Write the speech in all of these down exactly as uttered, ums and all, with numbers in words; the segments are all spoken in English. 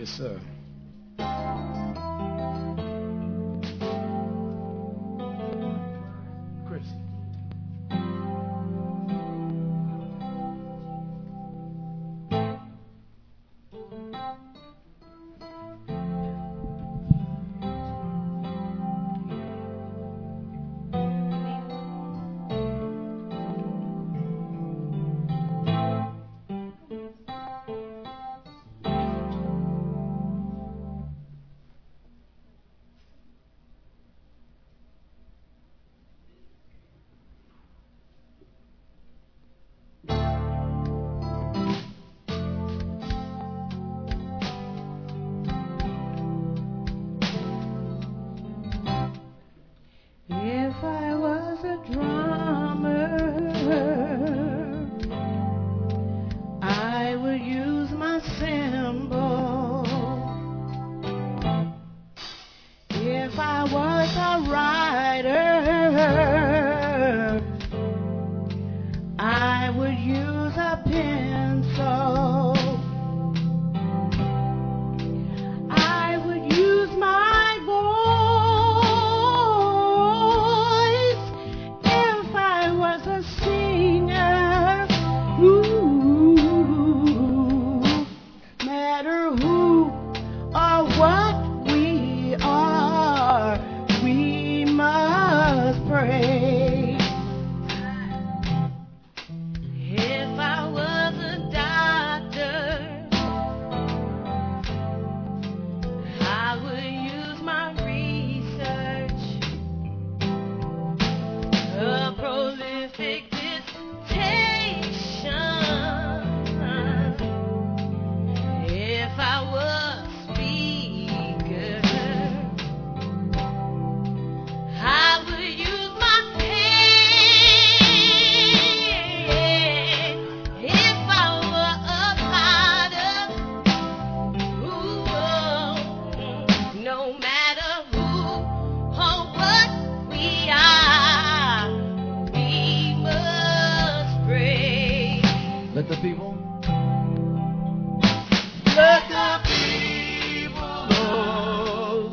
Yes, sir. Chris. If I was a drummer, I would use my cymbal. If I was a writer, I would use a pencil. I would use my voice. If I was a singer, ooh, matter who or what we are, we must pray. If I was a doctor, I would use my research, a prolific dissertation. If I was speaker, I would use my pen. If I were a fighter, ooh, no matter who or what we are, we must pray. Let the people. Let the people of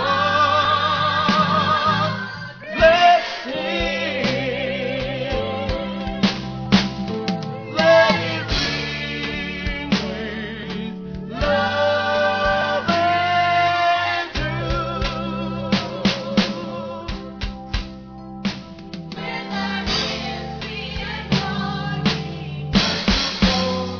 God let's sing. Let it ring with love and truth. With our history and glory,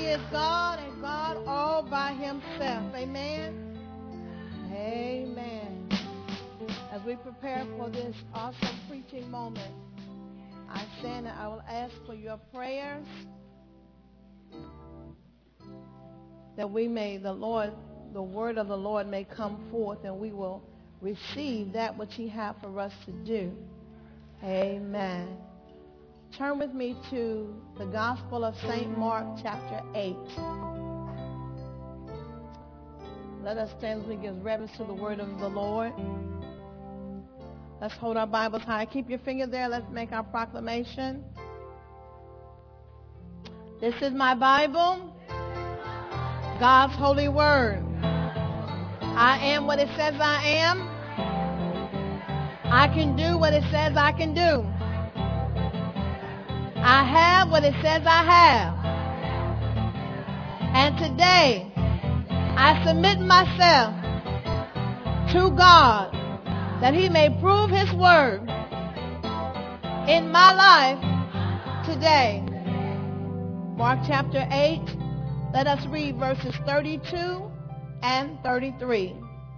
he is God and God all by himself. Amen. Amen. As we prepare for this awesome preaching moment, I stand and I will ask for your prayers that we may, the Lord, the word of the Lord may come forth and we will receive that which he has for us to do. Amen. Turn with me to the Gospel of Saint Mark, chapter eight. Let us stand as we give reverence to the word of the Lord. Let's hold our Bibles high. Keep your finger there. Let's make our proclamation. This is my Bible, God's holy word. I am what it says I am. I can do what it says I can do. I have what it says I have. And today, I submit myself to God that he may prove his word in my life today. Mark chapter eight, let us read verses thirty-two and thirty-three.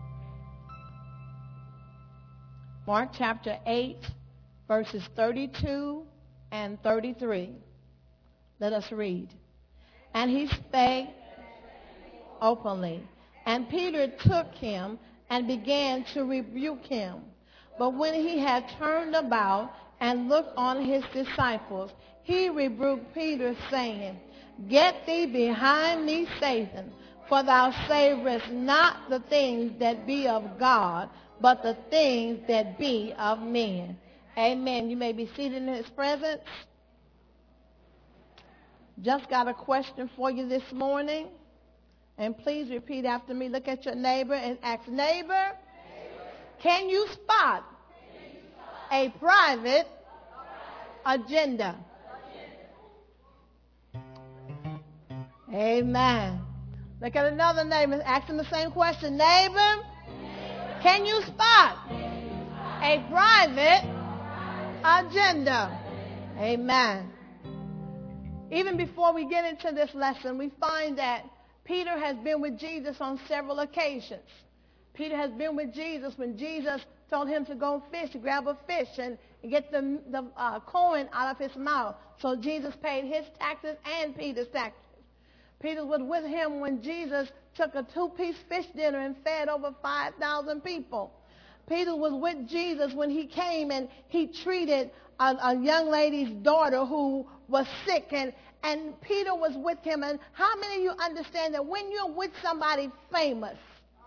Mark chapter eight, verses thirty-two and thirty-three. Let us read. And he spake openly, and Peter took him and began to rebuke him. But when he had turned about and looked on his disciples, he rebuked Peter, saying, Get thee behind me, Satan, for thou savorest not the things that be of God, but the things that be of men. Amen. You may be seated in his presence. Just got a question for you this morning. And please repeat after me. Look at your neighbor and ask, neighbor, neighbor. Can you spot, can you spot a private, a private agenda? agenda? Amen. Look at another neighbor. Ask him the same question. Neighbor, neighbor. Can you spot, can you spot a private, a private agenda? Amen. Even before we get into this lesson, we find that Peter has been with Jesus on several occasions. Peter has been with Jesus when Jesus told him to go fish, to grab a fish and, and get the, the uh, coin out of his mouth. So Jesus paid his taxes and Peter's taxes. Peter was with him when Jesus took a two-piece fish dinner and fed over five thousand people. Peter was with Jesus when he came and he treated a, a young lady's daughter who was sick, and, and Peter was with him. And how many of you understand that when you're with somebody famous,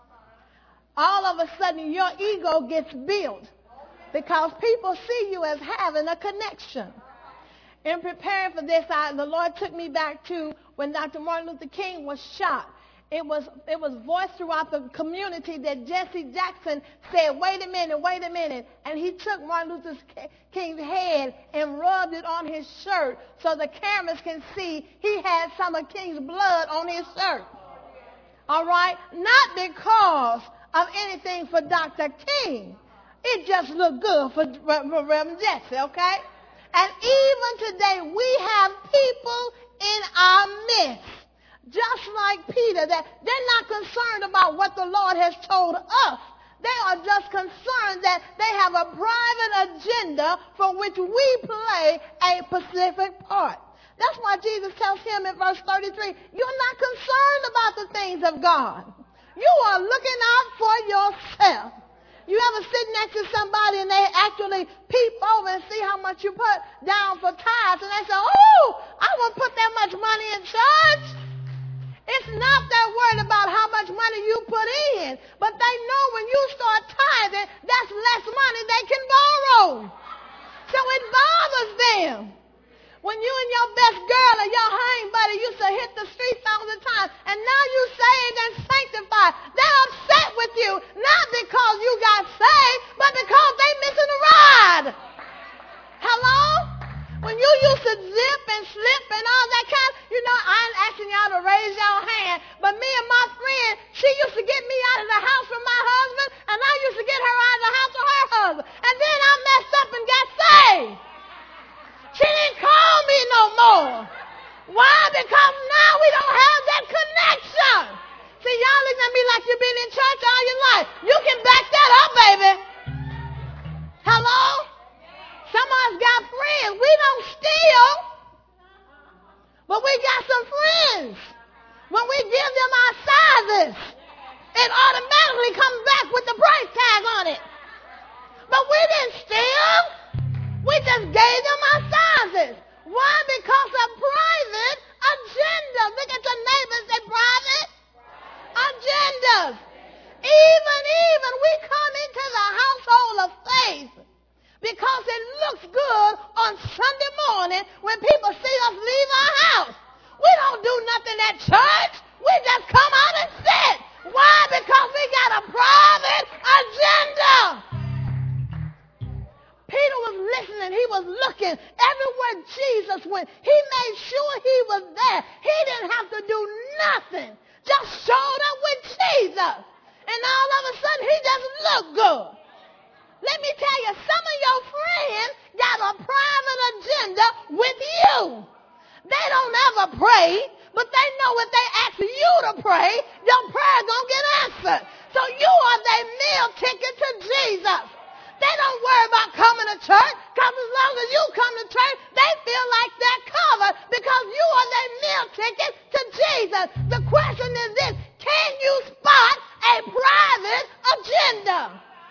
all of a sudden your ego gets built because people see you as having a connection? In preparing for this, I, the Lord took me back to when Doctor Martin Luther King was shot. It was, it was voiced throughout the community that Jesse Jackson said, wait a minute, wait a minute. And he took Martin Luther King's head and rubbed it on his shirt so the cameras can see he had some of King's blood on his shirt. All right? Not because of anything for Doctor King. It just looked good for, for Reverend Jesse, okay? And even today, we have people in our midst, just like Peter, that they're not concerned about what the Lord has told us. They are just concerned that they have a private agenda for which we play a specific part. That's why Jesus tells him in verse thirty-three, you're not concerned about the things of God. You are looking out for yourself. You ever sit next to somebody and they actually peep over and see how much you put down for tithes, and they say, oh, I won't put that much money in church. It's not that worried about how much money you put in, but they know when you start tithing, that's less money they can borrow. So it bothers them. When you and your best girl or your hang buddy used to hit the streets all the time, and now you saved and sanctified, they're upset with you, not because you got saved, but because they missing a ride. Hello? When you used to zip and slip and all that kind, you know, I ain't asking y'all to raise your hand, but me and my friend, she used to get me out of the house from my husband, and I used to get her out of the house from her husband. And then I messed up and got saved. She didn't call me no more. Why? Because now we don't When we give them our sizes, it automatically comes back with the price tag on it. But we didn't steal. We just gave them our sizes. Why? Because of private agenda. Look at your neighbor and say private agendas. Even, even we come into the household of faith because it looks good on Sunday morning when people see us leave our house. We don't do nothing at church. We just come out and sit. Why? Because we got a private agenda. Peter was listening. He was looking everywhere Jesus went. He made sure he was there. He didn't have to do nothing. Just showed up with Jesus. And all of a sudden, he just looked good. Let me tell you, some of your friends got a private agenda with you. They don't ever pray, but they know if they ask you to pray, your prayer going to get answered. So you are their meal ticket to Jesus. They don't worry about coming to church, because as long as you come to church, they feel like they're covered because you are their meal ticket to Jesus. The question is this: can you spot a private agenda?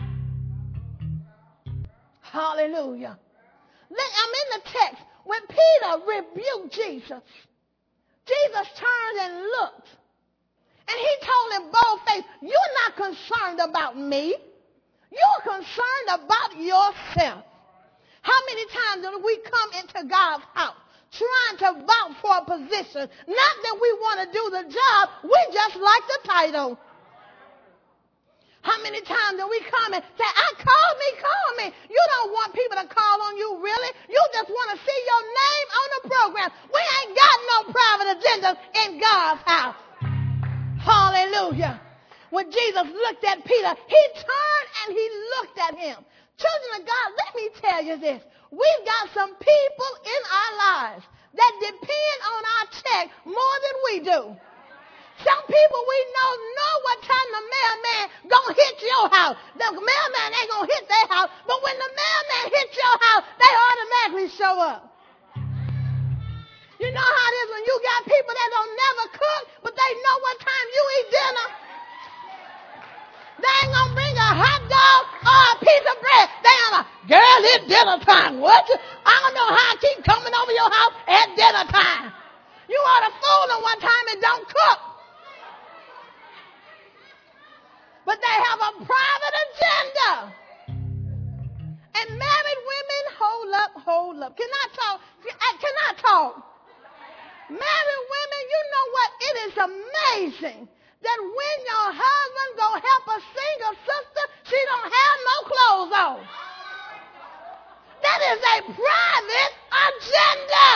Hallelujah. I'm in the text. When Peter rebuked Jesus, Jesus turned and looked, and he told him bold-faced, you're not concerned about me. You're concerned about yourself. How many times do we come into God's house trying to vouch for a position? Not that we want to do the job, we just like the title. How many times do we come and say, I call me, call me. You don't want people to call on you, really. You just want to see your name on the program. We ain't got no private agendas in God's house. Hallelujah. When Jesus looked at Peter, he turned and he looked at him. Children of God, let me tell you this. We've got some people in our lives that depend on our check more than we do. Some people we know know what time the mailman gonna hit your house. The mailman ain't gonna hit their house, but when the mailman hits your house, they automatically show up. You know how it is when you got people that don't never cook, but they know what time you eat dinner. They ain't gonna bring a hot dog or a piece of bread. They ain't like, girl, it's dinner time. What? I don't know how I keep coming over your house at dinner time. You ought to fool them one time and don't cook. But they have a private agenda. And married women, hold up, hold up. Can I talk? Can I talk? Married women, you know what? It is amazing that when your husband go help a single sister, she don't have no clothes on. That is a private agenda.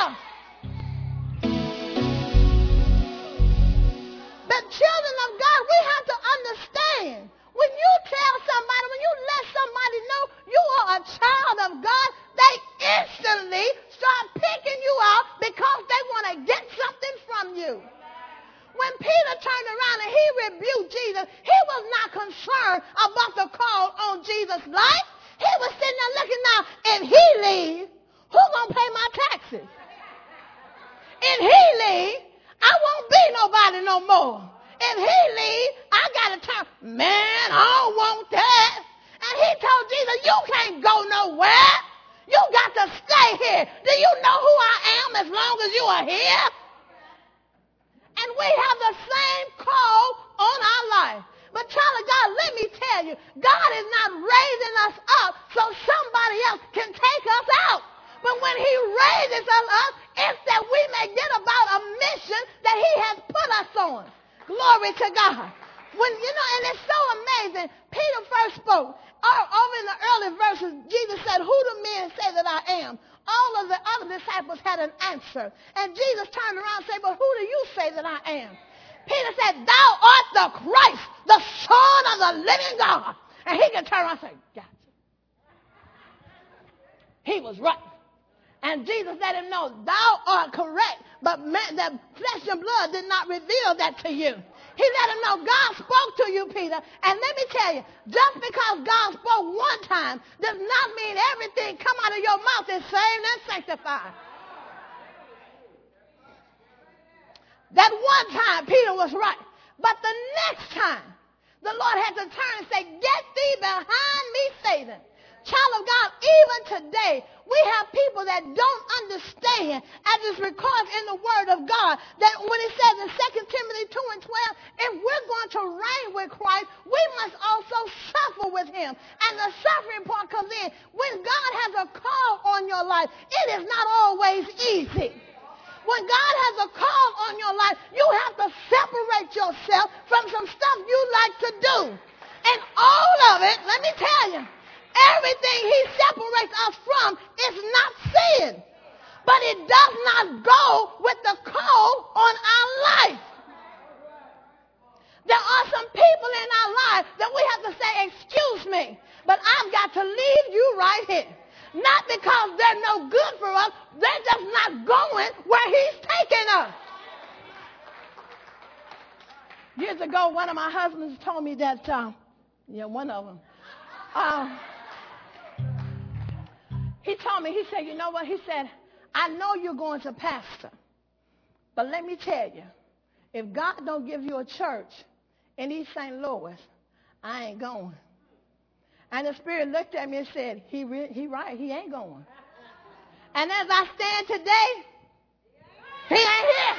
But children of God, we have to understand, when you tell somebody, when you let somebody know you are a child of God, they instantly start picking you out because they want to get something from you. When Peter turned around and he rebuked Jesus, he was not concerned about the call on Jesus' life. He was sitting there looking now, if he leaves, who's going to pay my taxes? If he leaves, I won't be nobody no more. If he leaves, I got to turn, man, I don't want that. And he told Jesus, you can't go nowhere. You got to stay here. Do you know who I am as long as you are here? And we have the same call on our life. But child of God, let me tell you, God is not raising us up so somebody else can take us out. But when he raises us up, it's that we may get about a mission that he has put us on. Glory to God. When you know, and it's so amazing. Peter first spoke. Over in the early verses, Jesus said, who do men say that I am? All of the other disciples had an answer. And Jesus turned around and said, but who do you say that I am? Peter said, thou art the Christ, the Son of the living God. And he could turn around and say, gotcha. He was right. And Jesus let him know, thou art correct, but man, the flesh and blood did not reveal that to you. He let him know God spoke to you, Peter. And let me tell you, just because God spoke one time does not mean everything come out of your mouth is saved and sanctified. That one time Peter was right. But the next time, the Lord had to turn and say, get thee behind me, Satan. Child of God, even today, we have people that don't understand, as is recorded in the Word of God, that when it says in Second Timothy two and twelve, if we're going to reign with Christ, we must also suffer with him. And the suffering part comes in. When God has a call on your life, it is not always easy. When God has a call on your life, you have to separate yourself from some stuff you like to do. And all of it, let me tell you, everything he separates us from is not sin. But it does not go with the call on our life. There are some people in our life that we have to say, excuse me, but I've got to leave you right here. Not because they're no good for us, they're just not going where he's taking us. Years ago, one of my husbands told me that, uh, yeah, one of them, uh, he told me, he said, you know what? He said, I know you're going to pastor, but let me tell you, if God don't give you a church in East Saint Louis, I ain't going. And the Spirit looked at me and said, he, re- he right, he ain't going. And as I stand today, he ain't here.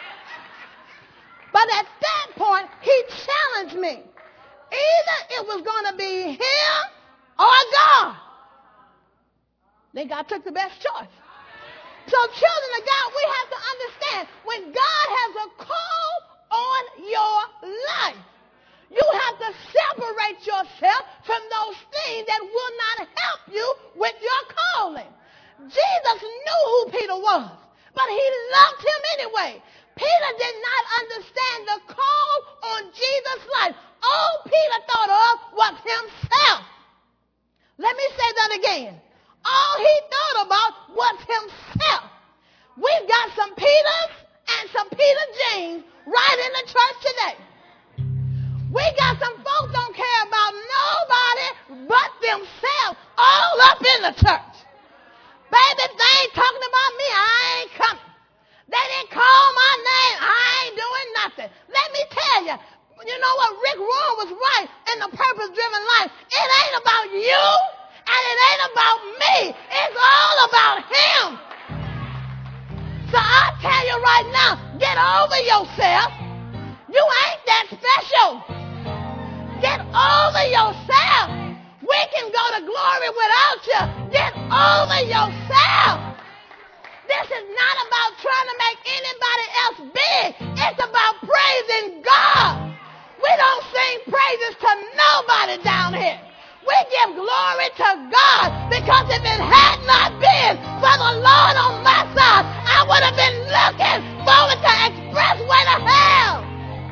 But at that point, he challenged me. Either it was going to be him or God. Then God took the best choice. So children of God, we have to understand, when God has a call on your life, you have to separate yourself from those things that will not help you with your calling. Jesus knew who Peter was, but he loved him anyway. Peter did not understand the call on Jesus' life. All Peter thought of was himself. Let me say that again. All he thought about was himself. We've got some Peters and some Peter James right in the church today. We got some folks don't care about nobody but themselves all up in the church. Baby, if they ain't talking about me, I ain't coming. They didn't call my name, I ain't doing nothing. Let me tell you, you know what? Rick Warren was right in The Purpose-Driven Life. It ain't about you, and it ain't about me. It's all about him. So I tell you right now, get over yourself. You ain't that special. Get over yourself. We can go to glory without you. Get over yourself. This is not about trying to make anybody else big. It's about praising God. We don't sing praises to nobody down here. We give glory to God, because if it had not been for the Lord on my side, I would have been looking forward to expressway to hell.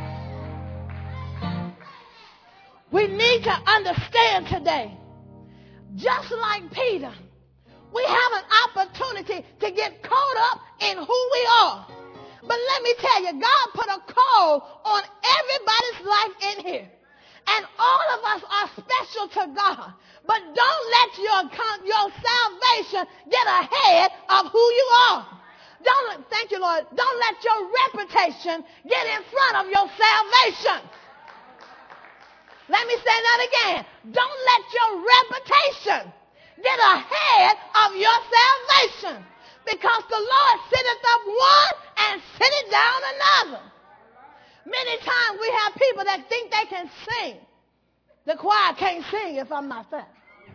We need to understand today, just like Peter, we have an opportunity to get caught up in who we are. But let me tell you, God put a call on everybody's life in here. And all of us are special to God. But don't let your, your salvation get ahead of who you are. Don't, thank you, Lord. Don't let your reputation get in front of your salvation. Let me say that again. Don't let your reputation get ahead of your salvation, because the Lord sitteth up one and sitteth down another. Many times we have people that think they can sing. The choir can't sing if I'm not there.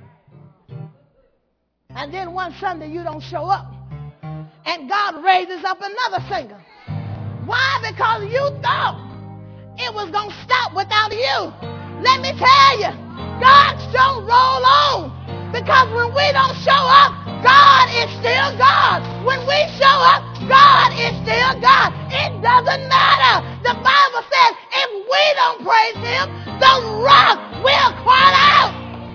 And then one Sunday you don't show up, and God raises up another singer. Why? Because you thought it was going to stop without you. Let me tell you, God still roll on, because when we don't show up, God is still God. When we show up, God is still God. It doesn't matter. The Bible says if we don't praise him, the rock will cry out.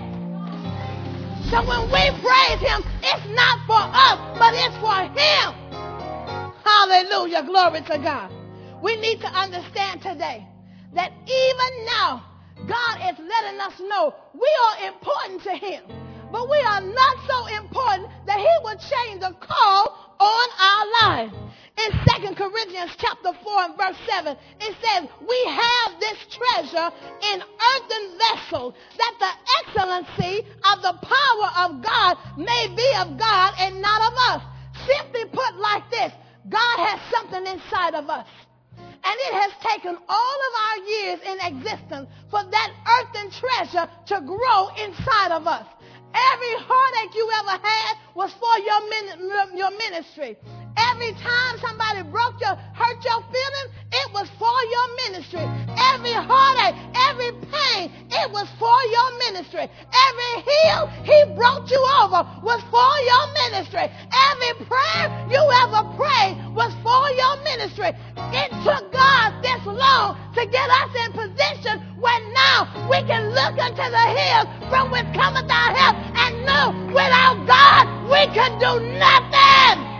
So when we praise him, it's not for us, but it's for him. Hallelujah. Glory to God. We need to understand today that even now, God is letting us know we are important to him. But we are not so important that he would change the call on our life. In Second Corinthians chapter four and verse seven, it says, we have this treasure in earthen vessels, that the excellency of the power of God may be of God and not of us. Simply put like this, God has something inside of us. And it has taken all of our years in existence for that earthen treasure to grow inside of us. Every heartache you ever had was for your, min- your ministry. Every time somebody broke your, hurt your feelings, it was for your ministry. Every heartache, every pain, it was for your ministry. Every heel he brought you over was for your ministry. Every prayer you ever prayed was for your ministry. It took God this long to get us in position where now we can look unto the hills from which cometh our help and know without God we can do nothing.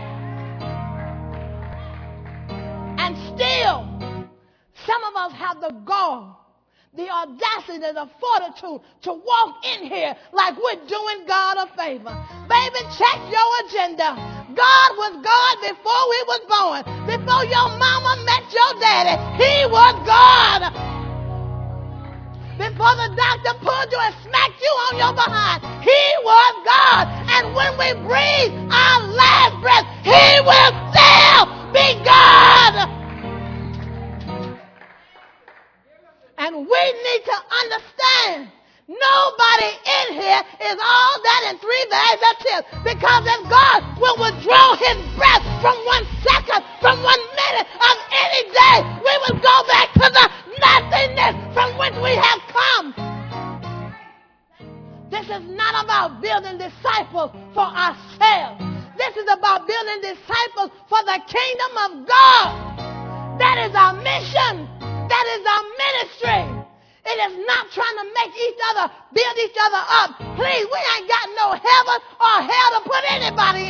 And still, some of us have the gall, the audacity, the fortitude to walk in here like we're doing God a favor. Baby, check your agenda. God was God before we was born. Before your mama met your daddy, he was God. Before the doctor pulled you and smacked you on your behind, he was God. And when we breathe our last breath, he will still be God. And we need to understand nobody in here is all that in three bags of chips. Because if God will withdraw his breath from one second, from one minute of any day, we will go back to the nothingness from which we have come. This is not about building disciples for ourselves. This is about building disciples for the kingdom of God. That is our mission. That is our ministry. It is not trying to make each other, build each other up. Please, we ain't got no heaven or hell to put anybody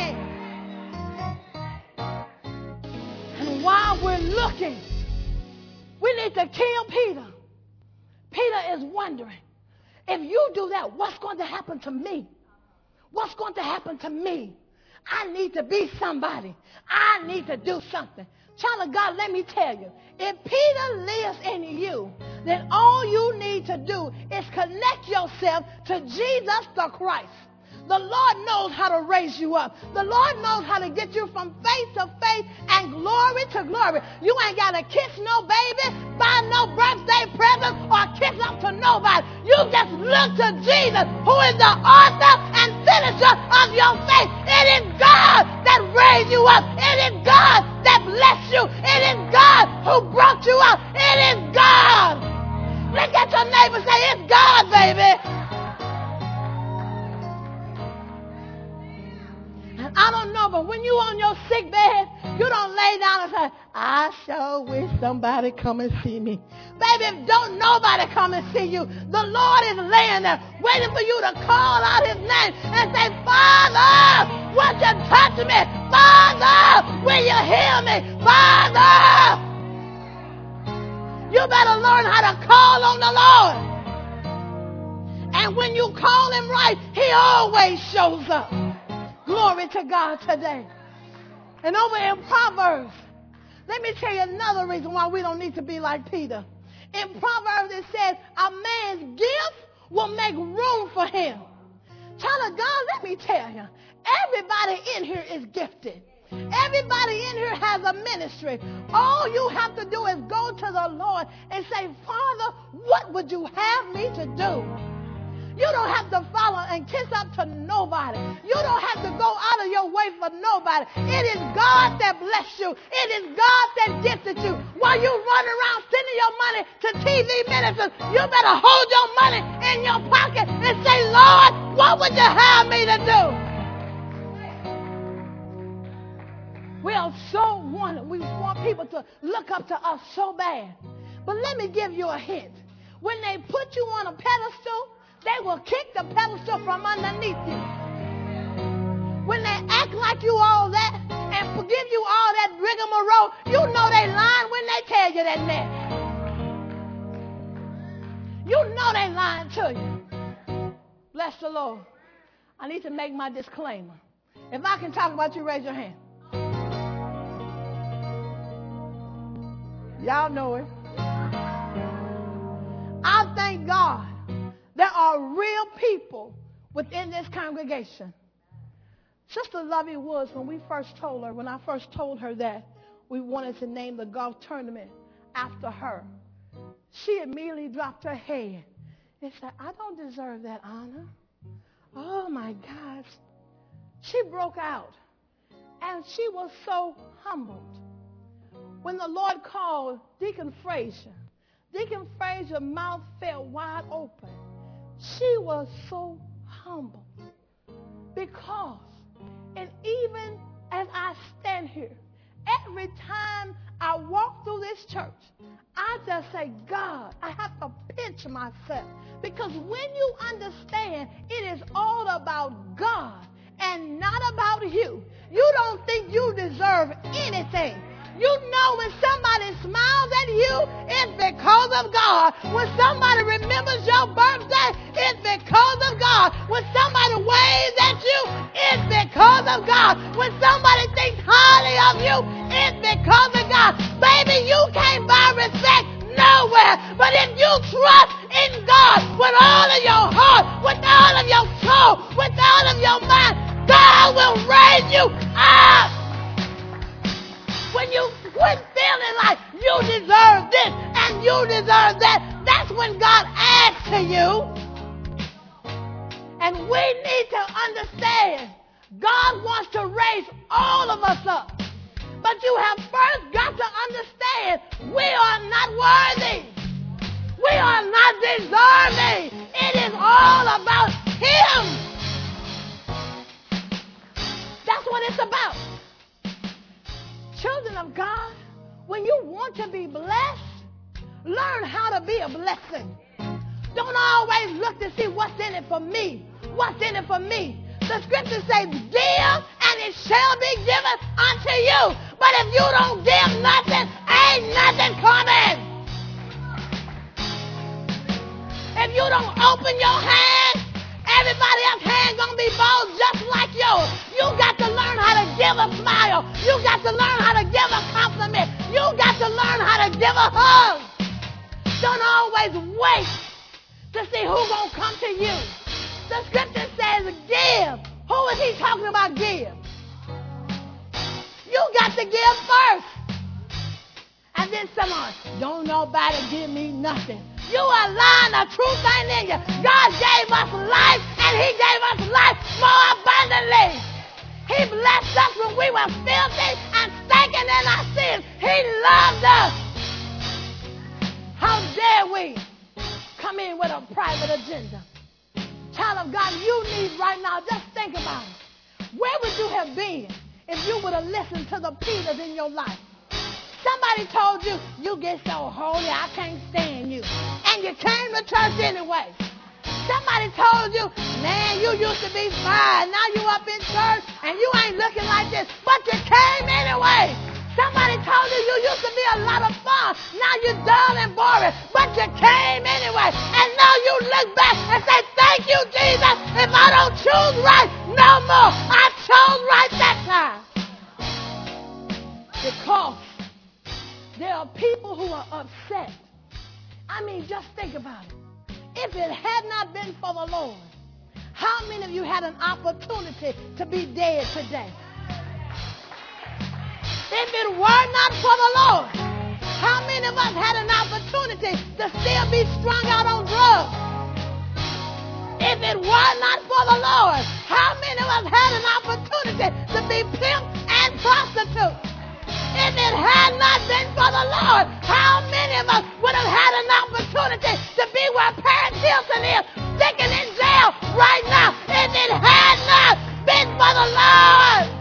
in. And while we're looking, we need to kill Peter. Peter is wondering, if you do that, what's going to happen to me? What's going to happen to me? I need to be somebody. I need to do something. Child of God, let me tell you, if Peter lives in you, then all you need to do is connect yourself to Jesus the Christ. The Lord knows how to raise you up. The Lord knows how to get you from faith to faith and glory to glory. You ain't got to kiss no baby, buy no birthday present, or kiss up to nobody. You just look to Jesus, who is the author and finisher of your faith. It is God that raised you up. It is God that blessed you. It is God who brought you up. It is God. Look at your neighbor and say, it's God, baby. I don't know, but when you on your sick bed, you don't lay down and say, I sure wish somebody come and see me. Baby, don't nobody come and see you. The Lord is laying there waiting for you to call out his name and say, Father, won't you touch me? Father, will you heal me? Father, you better learn how to call on the Lord. And when you call him right, he always shows up. Glory to God today. And over in Proverbs, let me tell you another reason why we don't need to be like Peter. In Proverbs it says, a man's gift will make room for him. Child of God, let me tell you, everybody in here is gifted. Everybody in here has a ministry. All you have to do is go to the Lord and say, Father, what would you have me to do? You don't have to follow and kiss up to nobody. You don't have to go out of your way for nobody. It is God that blessed you. It is God that gifted you. While you run around sending your money to T V ministers, you better hold your money in your pocket and say, Lord, what would you have me to do? We are so wanted. We want people to look up to us so bad. But let me give you a hint. When they put you on a pedestal, they will kick the pedestal from underneath you. When they act like you all that and give you all that rigmarole, you know they lying when they tell you that mess. You know they lying to you. Bless the Lord. I need to make my disclaimer. If I can talk about you, raise your hand. Y'all know it. I thank God there are real people within this congregation. Sister Lovey Woods, when we first told her, when I first told her that we wanted to name the golf tournament after her, she immediately dropped her head and said, I don't deserve that honor. Oh, my gosh. She broke out, and she was so humbled. When the Lord called Deacon Frazier, Deacon Frazier's mouth fell wide open. She was so humble because, and even as I stand here, every time I walk through this church, I just say, God, I have to pinch myself. Because when you understand it is all about God and not about you, you don't think you deserve anything. You know when somebody smiles at you, it's because of God. When somebody remembers your birthday, it's because of God. When somebody waves at you, it's because of God. When somebody thinks highly of you, it's because of God. Baby, you can't buy respect nowhere. But if you trust in God with all of your heart, with all of your soul, with all of your mind, God will raise you up. When you quit feeling like you deserve this and you deserve that, that's when God adds to you. And we need to understand God wants to raise all of us up. But you have first got to understand we are not worthy. We are not deserving. It is all about Him. That's what it's about. Children of God, when you want to be blessed, learn how to be a blessing. Don't always look to see what's in it for me. What's in it for me? The scripture says, give and it shall be given unto you. But if you don't give nothing, ain't nothing coming. If you don't open your hand, everybody else's hand gonna be bold just like yours. You got to learn how to give a smile. You got to learn how to give a compliment. You got to learn how to give a hug. Don't always wait to see who's gonna come to you. The scripture says give. Who is he talking about give? You got to give first. And then someone, don't nobody give me nothing. You are lying, the truth ain't in you. God gave us life, and He gave us life more abundantly. He blessed us when we were filthy and stinking in our sins. He loved us. How dare we come in with a private agenda? Child of God, you need right now, just think about it. Where would you have been if you would have listened to the Peters in your life? Somebody told you, you get so holy, I can't stand you. And you came to church anyway. Somebody told you, man, you used to be fine. Now you up in church and you ain't looking like this. But you came anyway. Somebody told you you used to be a lot of fun. Now you're dull and boring. But you came anyway. And now you look back and say, thank you, Jesus. If I don't choose right, no more. I chose right that time. Because there are people who are upset. I mean, just think about it. If it had not been for the Lord, how many of you had an opportunity to be dead today? If it were not for the Lord, how many of us had an opportunity to still be strung out on drugs? If it were not for the Lord, how many of us had an opportunity to be pimps and prostitutes? If it had not been for the Lord, how many of us would have had an opportunity to be where Paris Hilton is, sticking in jail right now? If it had not been for the Lord.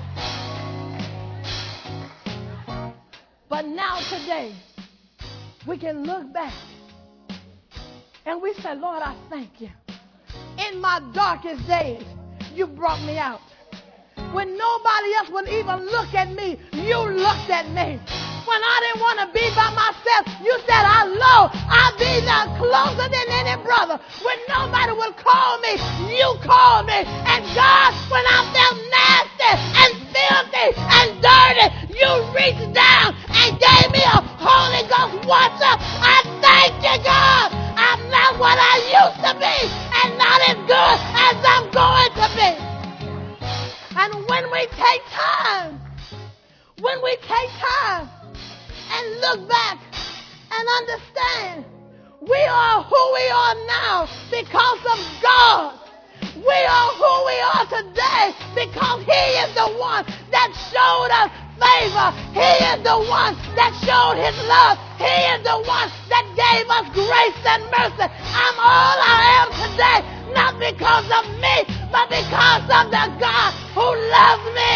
But now today, we can look back and we say, Lord, I thank you. In my darkest days, you brought me out. When nobody else would even look at me, you looked at me. When I didn't want to be by myself, you said, I know I'll be there closer than any brother. When nobody would call me, you called me. And God, when I felt nasty and filthy and dirty, you reached down and gave me a Holy Ghost water. I thank you, God. I'm not what I used to be and not as good as I'm going to be. And when we take time, when we take time and look back and understand we are who we are now because of God. We are who we are today because he is the one that showed us favor. He is the one that showed his love. He is the one that gave us grace and mercy. I'm all I am today, not because of me, but because of the God who loves me.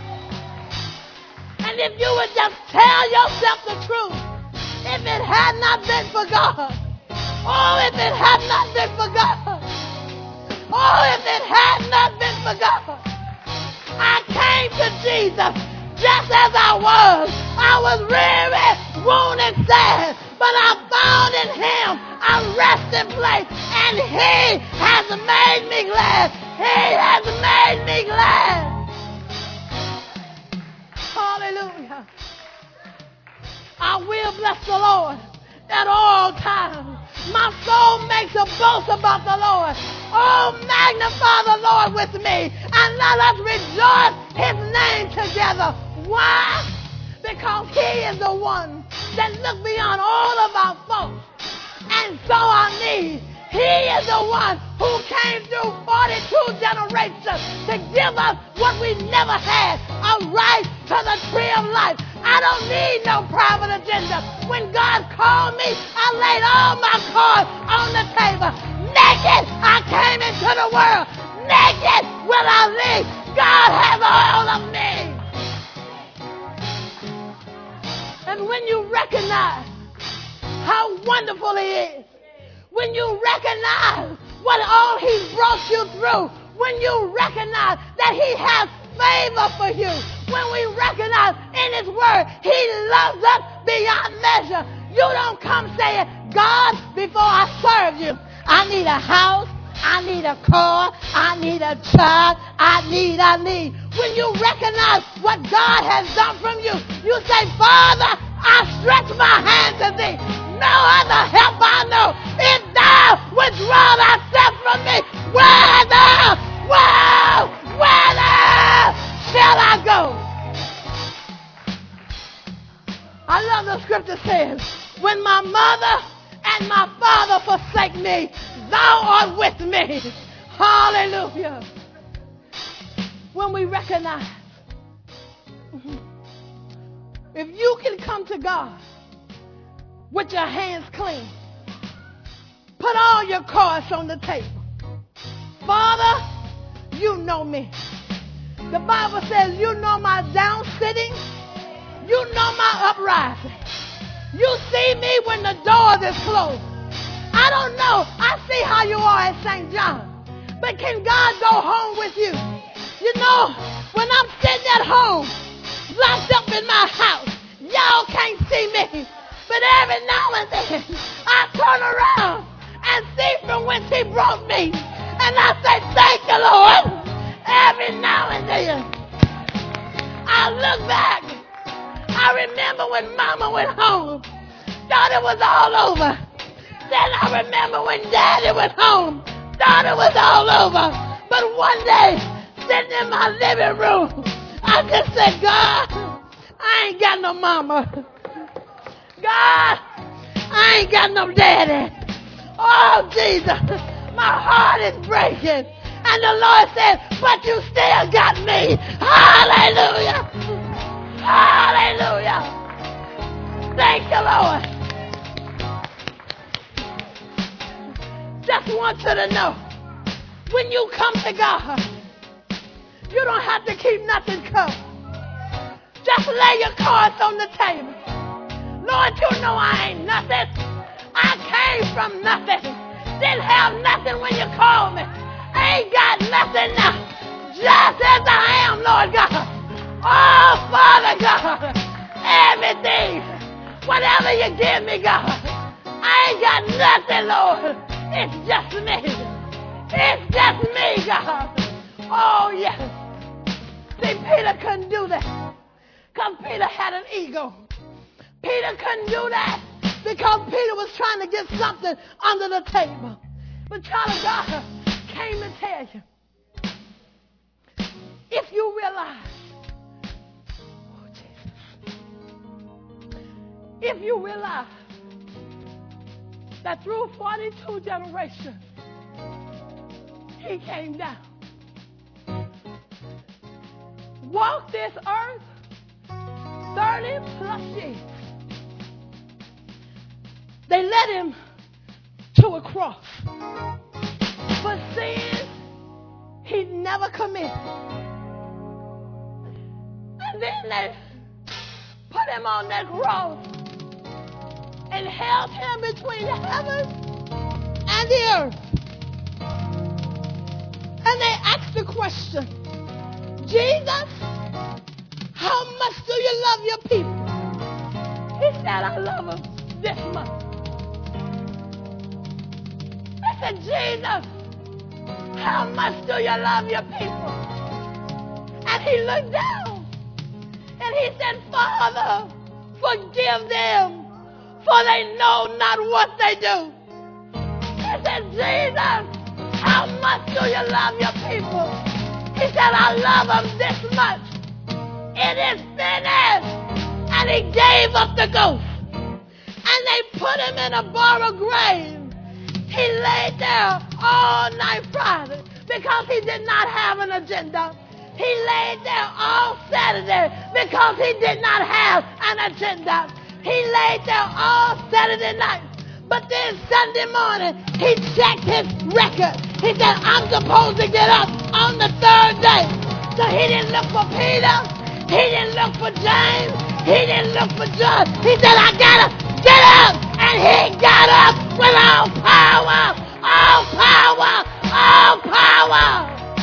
And if you would just tell yourself the truth, if it had not been for God, oh, if it had not been for God, oh, if it had not been for God, I came to Jesus just as I was. I was weary, wounded, sad, but I found in him a resting place, and he has made me glad. He has made me glad. Hallelujah. I will bless the Lord at all times. My soul makes a boast about the Lord. Oh, magnify the Lord with me, and let us rejoice his name together. Why? Because he is the one that looked beyond all of our faults and saw our needs. He is the one who came through forty-two generations to give us what we never had, a right to the tree of life. I don't need no private agenda. When God called me, I laid all my cards on the table. Naked, I came into the world. Naked will I leave. God has all of me. And when you recognize how wonderful he is, when you recognize what all he brought you through, when you recognize that he has favor for you, when we recognize in his word he loves us beyond measure, you don't come saying, God, before I serve you, I need a house, I need a car, I need a child, I need, I need. When you recognize what God has done from you, you say, Father, I stretch my hand to thee. No other help I know. If thou withdraw thyself from me, where thou, where, where thou shall I go? I love the scripture says, when my mother and my father forsake me, thou art with me. Hallelujah. When we recognize, if you can come to God with your hands clean, put all your cards on the table. Father, you know me. The Bible says you know my down sitting, you know my uprising. You see me when the doors is closed. I don't know. I see how you are at Saint John. But can God go home with you? You know, when I'm sitting at home, locked up in my house, y'all can't see me. But every now and then, I turn around and see from whence he brought me. And I say, thank you, Lord. Every now and then, I look back. I remember when Mama went home, thought it was all over. Then I remember when Daddy went home, thought it was all over. But one day, sitting in my living room, I just said, God, I ain't got no mama. God, I ain't got no daddy. Oh, Jesus, my heart is breaking. And the Lord said, but you still got me. Hallelujah. Hallelujah. Thank you, Lord. Just want you to know, when you come to God, you don't have to keep nothing covered. Just lay your cards on the table. Lord, you know I ain't nothing. I came from nothing. Didn't have nothing when you called me. Ain't got nothing now. Just as I am, Lord God. Oh, Father God. Everything. Whatever you give me, God. I ain't got nothing, Lord. It's just me. It's just me, God. Oh, yes. See, Peter couldn't do that because Peter had an ego. Peter couldn't do that because Peter was trying to get something under the table. But child of God came to tell you, if you realize, oh Jesus, if you realize that through forty-two generations, he came down, walked this earth thirty plus years. They led him to a cross for sins he'd never committed. And then they put him on that cross and held him between the heavens and the earth. And they asked the question, Jesus, how much do you love your people? He said, I love them this much. I said, Jesus, how much do you love your people? And he looked down and he said, Father, forgive them, for they know not what they do. He said, Jesus, how much do you love your people? He said, I love them this much. It is finished. And he gave up the ghost. And they put him in a borrowed grave. He laid there all night Friday because he did not have an agenda. He laid there all Saturday because he did not have an agenda. He laid there all Saturday night. But then Sunday morning, he checked his record. He said, I'm supposed to get up on the third day. So he didn't look for Peter. He didn't look for James. He didn't look for John. He said, I gotta get up. And he got up with all power, all power, all power,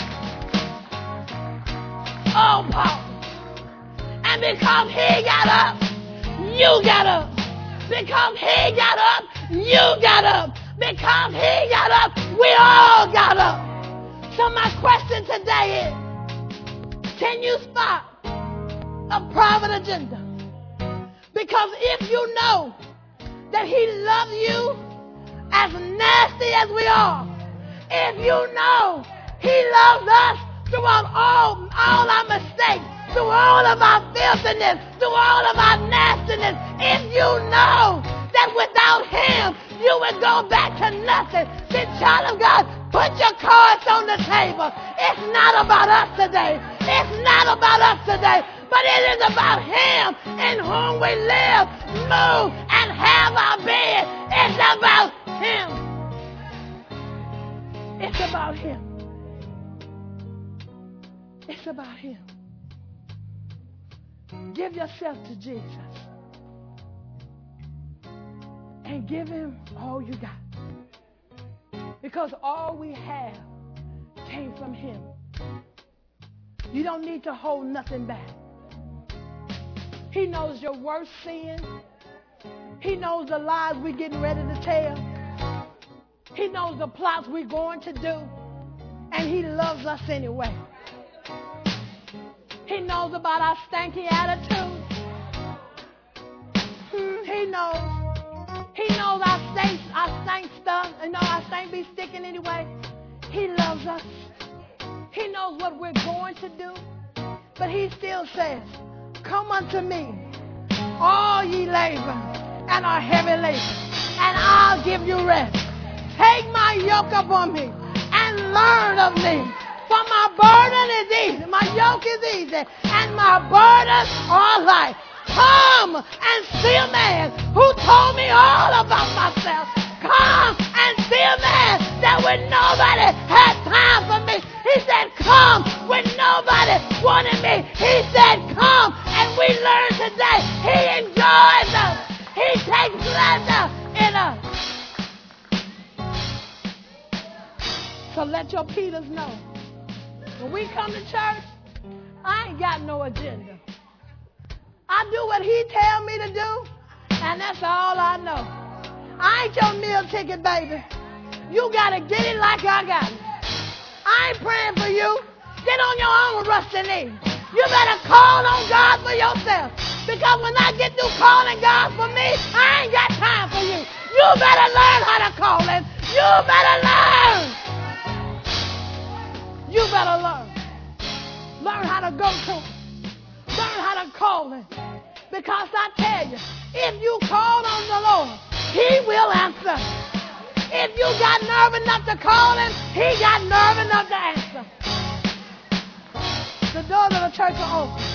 all power. And because he got up, you got up. Because he got up, you got up. Because he got up, we all got up. So my question today is, can you spot a private agenda? Because if you know that he loves you as nasty as we are, if you know he loves us throughout all, all our mistakes, through all of our filthiness, through all of our nastiness, if you know that without him you would go back to nothing, then child of God, put your cards on the table. It's not about us today. It's not about us today. But it is about him in whom we live, move, and have our being. It's about him. It's about him. It's about him. Give yourself to Jesus. And give him all you got. Because all we have came from him. You don't need to hold nothing back. He knows your worst sin. He knows the lies we're getting ready to tell. He knows the plots we're going to do. And he loves us anyway. He knows about our stanky attitude. Hmm, he knows. He knows our stank, our stank stuff. You know, our stank be sticking anyway. He loves us. He knows what we're going to do. But he still says, come unto me, all ye labor and are heavy laden, and I'll give you rest. Take my yoke upon me and learn of me. For my burden is easy, my yoke is easy, and my burdens are light. Come and see a man who told me all about myself. Come and see a man that when nobody had time for me, he said, come when nobody wanted me. He said, come, and we learn today. He enjoys us. He takes pleasure in us. So let your Peters know. When we come to church, I ain't got no agenda. I do what he tell me to do, and that's all I know. I ain't your meal ticket, baby. You got to get it like I got it. I ain't praying for you. Get on your own rusty knee. You better call on God for yourself. Because when I get through calling God for me, I ain't got time for you. You better learn how to call him. You better learn. You better learn. Learn how to go to him. Learn how to call him. Because I tell you, if you call on the Lord, he will answer. If you got nerve enough to call him, he got nerve enough to answer. The doors of the church are open.